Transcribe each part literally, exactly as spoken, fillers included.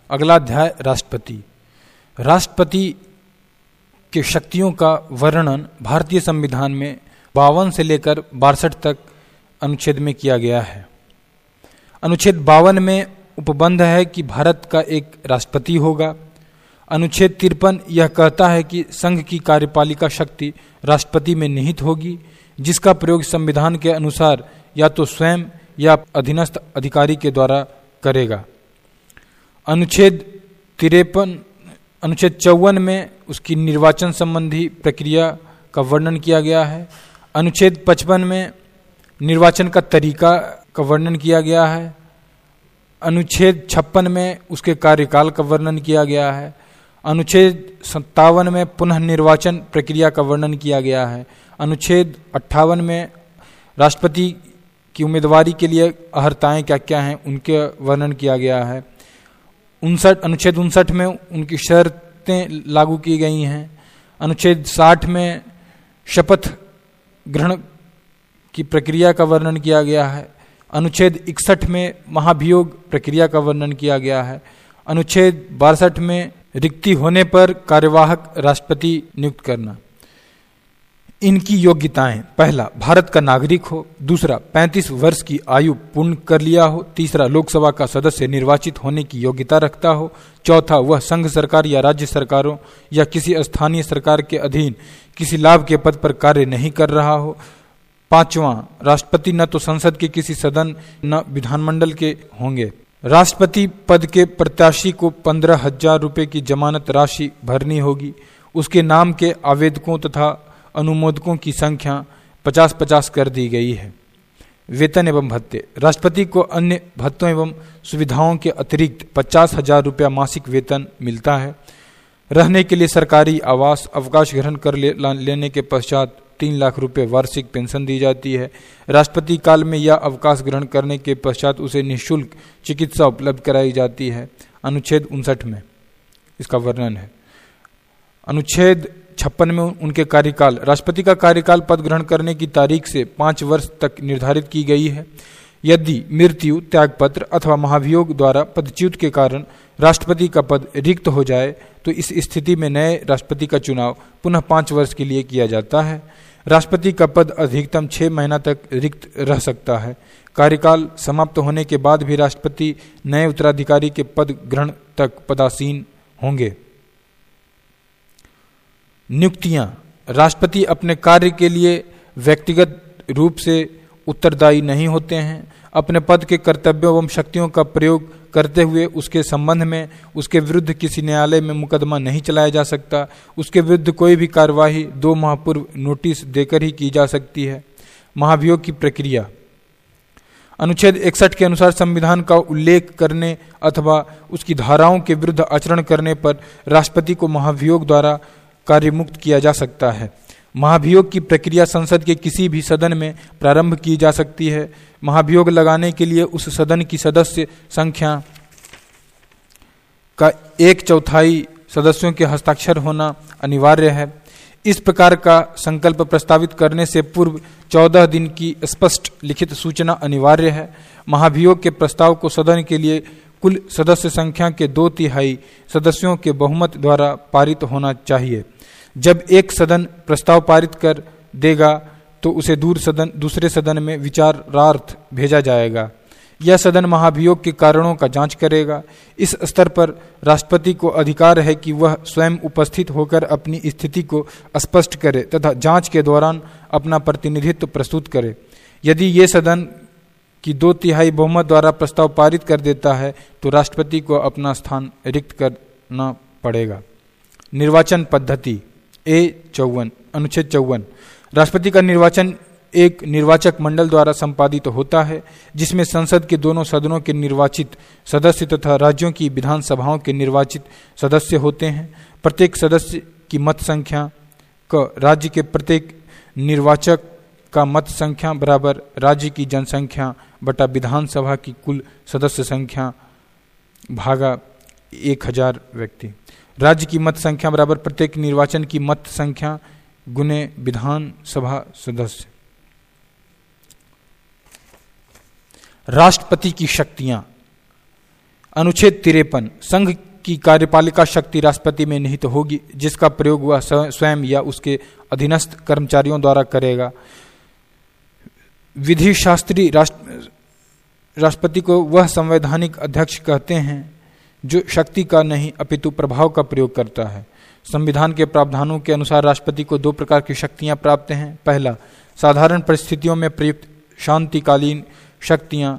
अगला अध्याय राष्ट्रपति। राष्ट्रपति के शक्तियों का वर्णन भारतीय संविधान में बावन से लेकर बासठ तक अनुच्छेद में किया गया है। अनुच्छेद बावन में उपबंध है कि भारत का एक राष्ट्रपति होगा। अनुच्छेद तिरपन यह कहता है कि संघ की कार्यपालिका शक्ति राष्ट्रपति में निहित होगी, जिसका प्रयोग संविधान के अनुसार या तो स्वयं या अधीनस्थ अधिकारी के द्वारा करेगा। अनुच्छेद तिरपन अनुच्छेद चौवन में उसकी निर्वाचन संबंधी प्रक्रिया का वर्णन किया गया है। अनुच्छेद पचपन में निर्वाचन का तरीका का वर्णन किया गया है। अनुच्छेद छप्पन में उसके कार्यकाल का वर्णन किया गया है। अनुच्छेद सत्तावन में पुनः निर्वाचन प्रक्रिया का वर्णन किया गया है। अनुच्छेद अट्ठावन में राष्ट्रपति की उम्मीदवारी के लिए अहर्ताएं क्या क्या हैं उनके वर्णन किया गया है। उनसठ अनुच्छेद उनसठ में उनकी शर्तें लागू की गई हैं। अनुच्छेद साठ में शपथ ग्रहण की प्रक्रिया का वर्णन किया गया है। अनुच्छेद इकसठ में महाभियोग प्रक्रिया का वर्णन किया गया है। अनुच्छेद बासठ में रिक्ति होने पर कार्यवाहक राष्ट्रपति नियुक्त करना। इनकी योग्यताएं: पहला, भारत का नागरिक हो। दूसरा, पैंतीस वर्ष की आयु पूर्ण कर लिया हो। तीसरा, लोकसभा का सदस्य निर्वाचित होने की योग्यता रखता हो। चौथा, वह संघ सरकार या राज्य सरकारों या किसी स्थानीय सरकार के अधीन किसी लाभ के पद पर कार्य नहीं कर रहा हो। पांचवा, राष्ट्रपति न तो संसद के किसी सदन न विधानमंडल के होंगे। राष्ट्रपति पद के प्रत्याशी को पंद्रह हजार रुपये की जमानत राशि भरनी होगी। उसके नाम के आवेदकों तथा अनुमोदकों की संख्या पचास पचास कर दी गई है। वेतन एवं भत्ते: राष्ट्रपति को अन्य भत्तों एवं सुविधाओं के अतिरिक्त पचास हजार रुपया मासिक वेतन मिलता है। रहने के लिए सरकारी आवास, अवकाश ग्रहण कर ले, लेने के पश्चात तीन लाख रुपए वार्षिक पेंशन दी जाती है। राष्ट्रपति काल में या अवकाश ग्रहण करने के पश्चात उसे निःशुल्क चिकित्सा उपलब्ध कराई जाती है। अनुच्छेद उनसठ में इसका वर्णन है। अनुच्छेद छप्पन में उनके कार्यकाल: राष्ट्रपति का कार्यकाल पद ग्रहण करने की तारीख से पांच वर्ष तक निर्धारित की गई है। यदि मृत्यु, त्यागपत्र अथवा महाभियोग द्वारा पदच्युत के कारण राष्ट्रपति का पद रिक्त हो जाए तो इस स्थिति में नए राष्ट्रपति का चुनाव पुनः पांच वर्ष के लिए किया जाता है। राष्ट्रपति का पद अधिकतम छह महीना तक रिक्त रह सकता है। कार्यकाल समाप्त होने के बाद भी राष्ट्रपति नए उत्तराधिकारी के पद ग्रहण तक पदासीन होंगे। नियुक्तियां: राष्ट्रपति अपने कार्य के लिए व्यक्तिगत रूप से उत्तरदायी नहीं होते हैं। अपने पद के कर्तव्यों एवं शक्तियों का प्रयोग करते हुए उसके संबंध में उसके विरुद्ध किसी न्यायालय में मुकदमा नहीं चलाया जा सकता। उसके विरुद्ध कोई भी कार्यवाही दो माह पूर्व नोटिस देकर ही की जा सकती है। महाभियोग की प्रक्रिया: अनुच्छेद इकसठ के अनुसार संविधान का उल्लेख करने अथवा उसकी धाराओं के विरुद्ध आचरण करने पर राष्ट्रपति को महाभियोग द्वारा कार्यमुक्त किया जा सकता है। महाभियोग की प्रक्रिया संसद के किसी भी सदन में प्रारंभ की जा सकती है। महाभियोग लगाने के लिए उस सदन की सदस्य संख्या का एक चौथाई सदस्यों के हस्ताक्षर होना अनिवार्य है। इस प्रकार का संकल्प प्रस्तावित करने से पूर्व चौदह दिन की स्पष्ट लिखित सूचना अनिवार्य है। महाभियोग के प्रस्ताव को सदन के लिए कुल सदस्य संख्या के दो तिहाई सदस्यों के बहुमत द्वारा पारित होना चाहिए। जब एक सदन प्रस्ताव पारित कर देगा तो उसे दूर सदन दूसरे सदन में विचारार्थ भेजा जाएगा। यह सदन महाभियोग के कारणों का जांच करेगा। इस स्तर पर राष्ट्रपति को अधिकार है कि वह स्वयं उपस्थित होकर अपनी स्थिति को स्पष्ट करे तथा जांच के दौरान अपना प्रतिनिधित्व प्रस्तुत करे। यदि ये सदन की दो तिहाई बहुमत द्वारा प्रस्ताव पारित कर देता है तो राष्ट्रपति को अपना स्थान रिक्त करना पड़ेगा। निर्वाचन पद्धति: ए चौवन अनुच्छेद चौवन राष्ट्रपति का निर्वाचन एक निर्वाचक मंडल द्वारा संपादित तो होता है, जिसमें संसद के दोनों सदनों के निर्वाचित सदस्य तथा राज्यों की विधानसभाओं के निर्वाचित सदस्य होते हैं। प्रत्येक सदस्य की मत संख्या का राज्य के प्रत्येक निर्वाचक का मत संख्या बराबर राज्य की जनसंख्या बटा विधानसभा की कुल सदस्य संख्या भागा एक हजार व्यक्ति। राज्य की मत संख्या बराबर प्रत्येक निर्वाचन की मत संख्या गुने विधानसभा सदस्य। राष्ट्रपति की शक्तियां: अनुच्छेद तिरपन, संघ की कार्यपालिका शक्ति राष्ट्रपति में निहित तो होगी, जिसका प्रयोग वह स्वयं या उसके अधीनस्थ कर्मचारियों द्वारा करेगा। विधि शास्त्री राष्ट्र राष्ट्रपति को वह संवैधानिक अध्यक्ष कहते हैं जो शक्ति का नहीं अपितु प्रभाव का प्रयोग करता है। संविधान के प्रावधानों के अनुसार राष्ट्रपति को दो प्रकार की शक्तियां प्राप्त हैं। पहला, साधारण परिस्थितियों में प्रयुक्त शांतिकालीन शक्तियां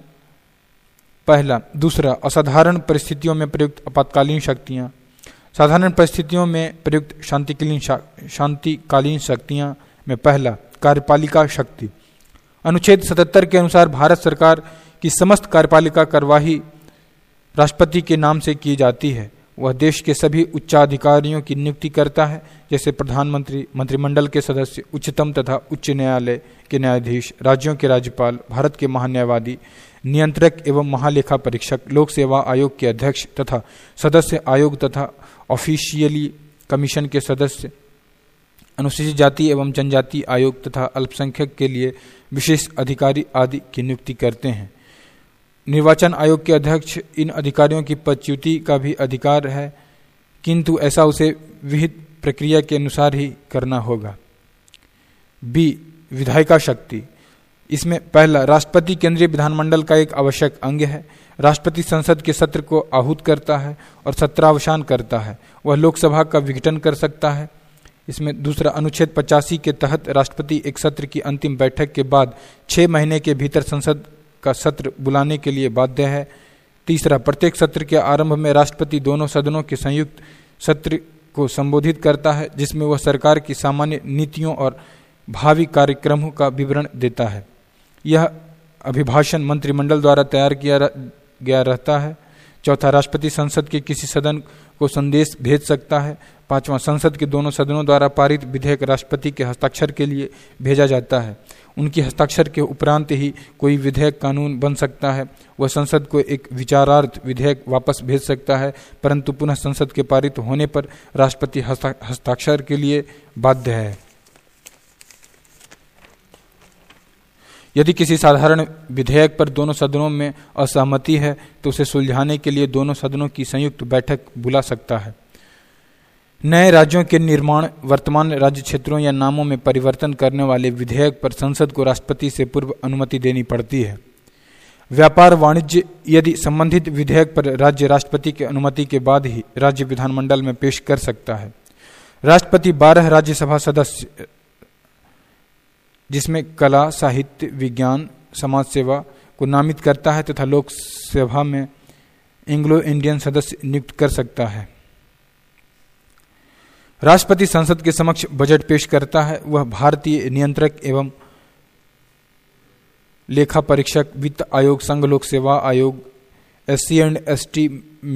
पहला दूसरा, असाधारण परिस्थितियों में प्रयुक्त आपातकालीन शक्तियां। साधारण परिस्थितियों में प्रयुक्त शांतिकालीन शांतिकालीन शक्तियां में पहला, कार्यपालिका शक्ति। अनुच्छेद सतहत्तर के अनुसार भारत सरकार की समस्त कार्यपालिका कार्यवाही राष्ट्रपति के नाम से की जाती है। वह देश के सभी उच्चाधिकारियों की नियुक्ति करता है, जैसे प्रधानमंत्री, मंत्रिमंडल के सदस्य, उच्चतम तथा उच्च न्यायालय के न्यायाधीश, राज्यों के राज्यपाल, भारत के महान्यायवादी, नियंत्रक एवं महालेखा परीक्षक, लोक सेवा आयोग के अध्यक्ष तथा सदस्य, आयोग तथा ऑफिशियली कमीशन के सदस्य, अनुसूचित जाति एवं जनजाति आयोग तथा अल्पसंख्यक के लिए विशेष अधिकारी आदि की नियुक्ति करते हैं। निर्वाचन आयोग के अध्यक्ष इन अधिकारियों की पदच्युति का भी अधिकार है, किंतु ऐसा उसे विहित प्रक्रिया के अनुसार ही करना होगा। बी, विधायिका शक्ति। इसमें पहला, राष्ट्रपति केंद्रीय विधानमंडल का एक आवश्यक अंग है। राष्ट्रपति संसद के सत्र को आहूत करता है और सत्रावसान करता है। वह लोकसभा का विघटन कर सकता है। इसमें दूसरा, अनुच्छेद पचासी के तहत राष्ट्रपति एक सत्र की अंतिम बैठक के बाद छह महीने के भीतर संसद का सत्र बुलाने के लिए बाध्य है। तीसरा, प्रत्येक सत्र के आरंभ में राष्ट्रपति दोनों सदनों के संयुक्त सत्र को संबोधित करता है, जिसमें वह सरकार की सामान्य नीतियों और भावी कार्यक्रमों का विवरण देता है। यह अभिभाषण मंत्रिमंडल द्वारा तैयार किया गया रहता है। चौथा, राष्ट्रपति संसद के किसी सदन को संदेश भेज सकता है। पांचवा, संसद के दोनों सदनों द्वारा पारित विधेयक राष्ट्रपति के हस्ताक्षर के लिए भेजा जाता है। उनकी हस्ताक्षर के उपरांत ही कोई विधेयक कानून बन सकता है। वह संसद को एक विचारार्थ विधेयक वापस भेज सकता है, परंतु पुनः संसद के पारित होने पर राष्ट्रपति हस्ताक्षर के लिए बाध्य है। यदि किसी साधारण विधेयक पर दोनों सदनों में असहमति है तो उसे सुलझाने के लिए दोनों सदनों की संयुक्त बैठक बुला सकता है। नए राज्यों के निर्माण, वर्तमान राज्य क्षेत्रों या नामों में परिवर्तन करने वाले विधेयक पर संसद को राष्ट्रपति से पूर्व अनुमति देनी पड़ती है। व्यापार वाणिज्य, यदि संबंधित विधेयक पर राज्य राष्ट्रपति की अनुमति के बाद ही राज्य विधानमंडल में पेश कर सकता है। राष्ट्रपति बारह राज्यसभा सदस्य, जिसमें कला, साहित्य, विज्ञान, समाज सेवा को नामित करता है तथा लोकसभा में एंग्लो इंडियन सदस्य नियुक्त कर सकता है। राष्ट्रपति संसद के समक्ष बजट पेश करता है। वह भारतीय नियंत्रक एवं लेखा परीक्षक, वित्त आयोग, संघ लोक सेवा आयोग, S C and S T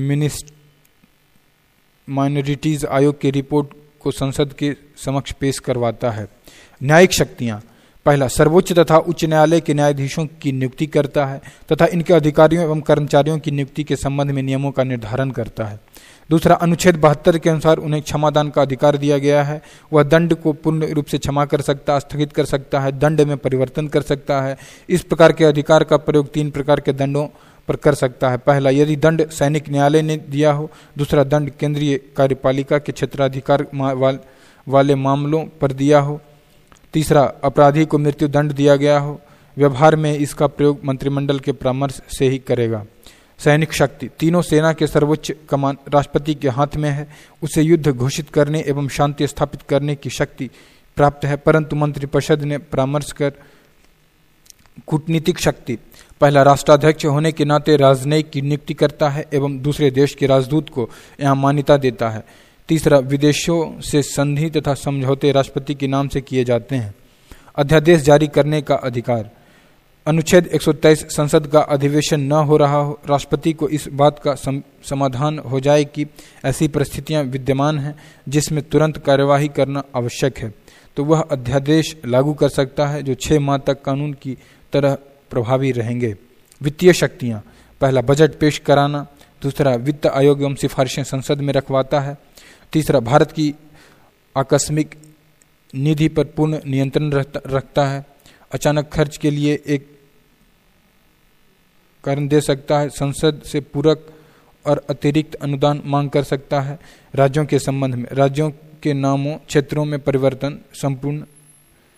minorities आयोग की रिपोर्ट को संसद के समक्ष पेश करवाता है। न्यायिक शक्तियां, पहला, सर्वोच्च तथा उच्च न्यायालय के न्यायाधीशों की नियुक्ति करता है तथा इनके अधिकारियों एवं कर्मचारियों की नियुक्ति के संबंध में नियमों का निर्धारण करता है। दूसरा, अनुच्छेद बहत्तर के अनुसार उन्हें क्षमादान का अधिकार दिया गया है। वह दंड को पूर्ण रूप से क्षमा कर सकता है, स्थगित कर सकता है, दंड में परिवर्तन कर सकता है। इस प्रकार के अधिकार का प्रयोग तीन प्रकार के दंडों पर कर सकता है। पहला, यदि दंड सैनिक न्यायालय ने दिया हो। दूसरा, दंड केंद्रीय कार्यपालिका के क्षेत्राधिकार वाले मामलों पर दिया हो। तीसरा, अपराधी को मृत्यु दंड दिया गया हो। व्यवहार में इसका प्रयोग मंत्रिमंडल के परामर्श से ही करेगा। सैनिक शक्ति, तीनों सेना के सर्वोच्च कमान राष्ट्रपति के हाथ में है। उसे युद्ध घोषित करने एवं शांति स्थापित करने की शक्ति प्राप्त है, परंतु मंत्रिपरिषद ने परामर्श कर। कूटनीतिक शक्ति, पहला, राष्ट्राध्यक्ष होने के नाते राजनयिक की नियुक्ति करता है एवं दूसरे देश के राजदूत को यहाँ मान्यता देता है। तीसरा, विदेशों से संधि तथा समझौते राष्ट्रपति के नाम से किए जाते हैं। अध्यादेश जारी करने का अधिकार, अनुच्छेद एक सौ तेईस, संसद का अधिवेशन न हो रहा हो, राष्ट्रपति को इस बात का सम, समाधान हो जाए कि ऐसी परिस्थितियां विद्यमान हैं जिसमें तुरंत कार्यवाही करना आवश्यक है, तो वह अध्यादेश लागू कर सकता है जो छह माह तक कानून की तरह प्रभावी रहेंगे। वित्तीय शक्तियां, पहला, बजट पेश कराना। दूसरा, वित्त आयोग एवं सिफारिशें संसद में रखवाता है। तीसरा, भारत की आकस्मिक निधि पर पूर्ण नियंत्रण रखता है। अचानक खर्च के लिए एक कारण दे सकता है। संसद से पूरक और अतिरिक्त अनुदान मांग कर सकता है। राज्यों के संबंध में राज्यों के नामों क्षेत्रों में परिवर्तन संपूर्ण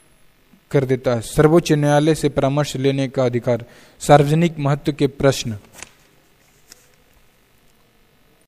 कर देता है। सर्वोच्च न्यायालय से परामर्श लेने का अधिकार। सार्वजनिक महत्व के प्रश्न